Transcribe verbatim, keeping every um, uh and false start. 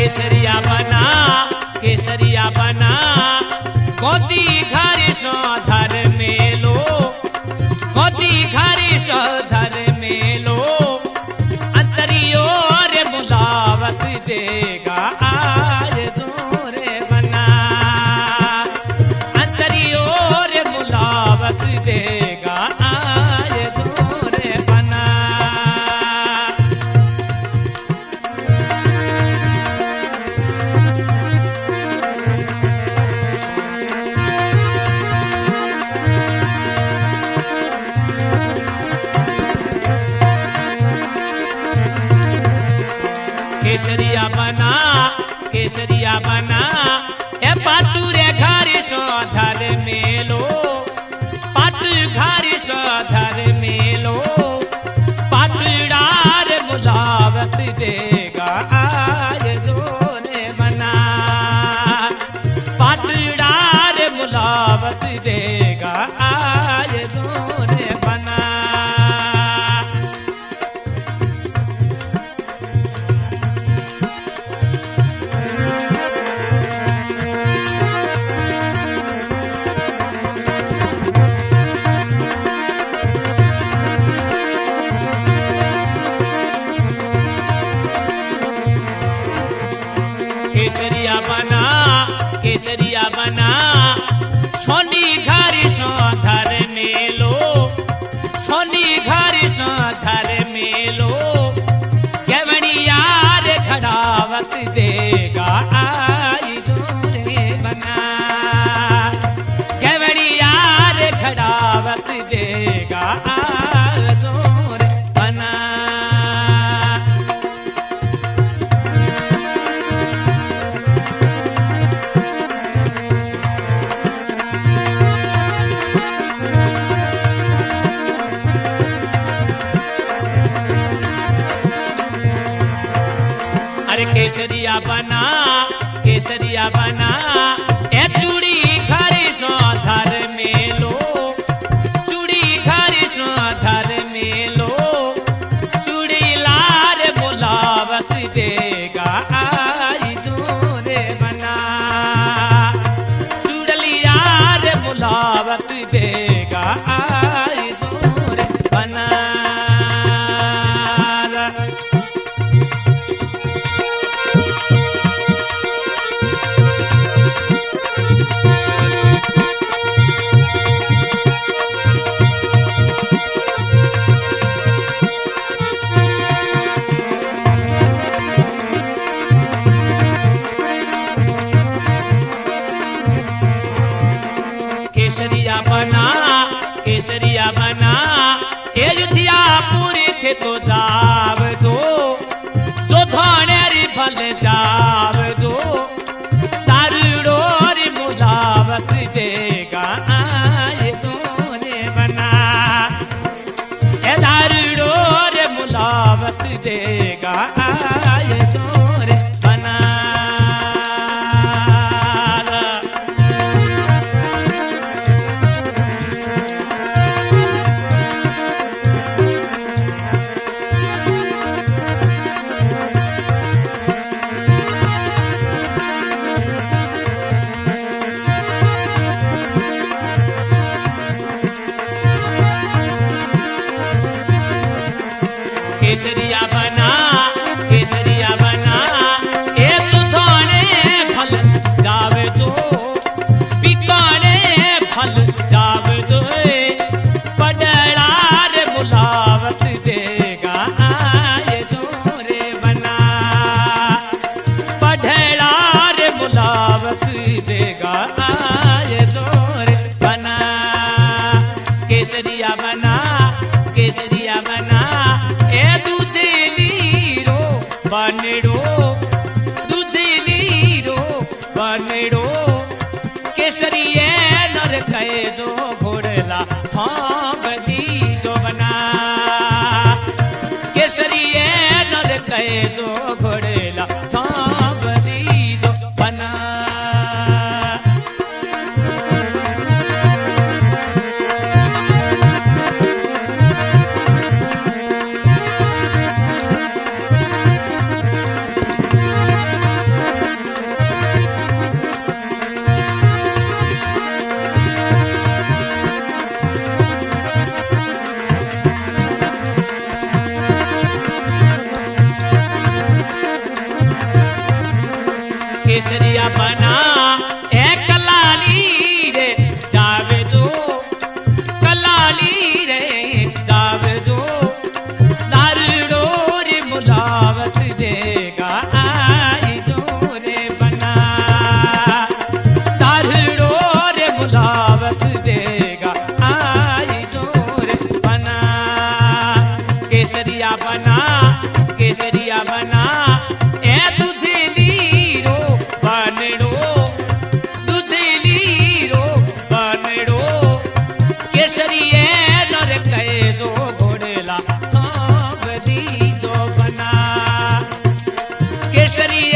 केसरिया बना केसरिया बना गोदी घर सो धर मेलो गोदी घर सो धर मेलो अंतरियो रे मुलावत देगा आज दूरे बना अंतरियो रे मुलावत देगा आज दूरे बना केसरिया बना केसरिया बना ए पाटू रे घर सो धर मेलो पाटू घर सो धर मेलो पाटूडार मुलावत देगा आज दूरे बना पाटूडार मुलावत देगा आज दूरे बना केसरिया बना केसरिया बना सोनी घर सो धर मेलो सोनी घर सो धर मेलो केवड़िया रे खड़ावत देगा आई दूरे बना केवड़िया रे खड़ावत देगा आई दूरे बना अरे केसरिया बना केसरिया बना ए चूड़ी घर सो धर मेलो चूड़ी घर सो धर मेलो चूड़ी लार मुलावत देगा आई दूरे बना चूड़ली यार मुलावत देगा आई दूरे बना केसरिया बना केसरिया बना ए युधिया पूरी थे तो दाव दो जो धोने री फल दाव दो तारुड़ो री मुलावत देगा आए तोरे बना ए तारुड़ो रे मुलावत देगा आए तोरे बना केसरिया बना केसरिया बना ए तू धोने फल जावे दो बिकाने फल जावे दो पडड़ार मुलावत देगा आए दूरे बना पडड़ार मुलावत देगा आए दूरे बना केसरिया बना केसरिया बना ए दूधलीरो बनड़ो दूधलीरो बनड़ो केसरिये नर कहे जो घोड़ला हाँ बदी जो बना केसरिये नर कहे जो घोड़ला हाँ बदी जो बना केसरिया बना ए कलाली रे जावे जो कलाली रे जावे जो दारुड़ो रे मुलावत देगा आई जो रे बना दारुड़ो रे मुलावत देगा आई जो रे बना केसरिया बना केसरिया बना ए दुधेली रो बनड़ो दुधेली रो बनड़ो केसरिए नर कहे दो घोड़ेला दी दो बना केसरिए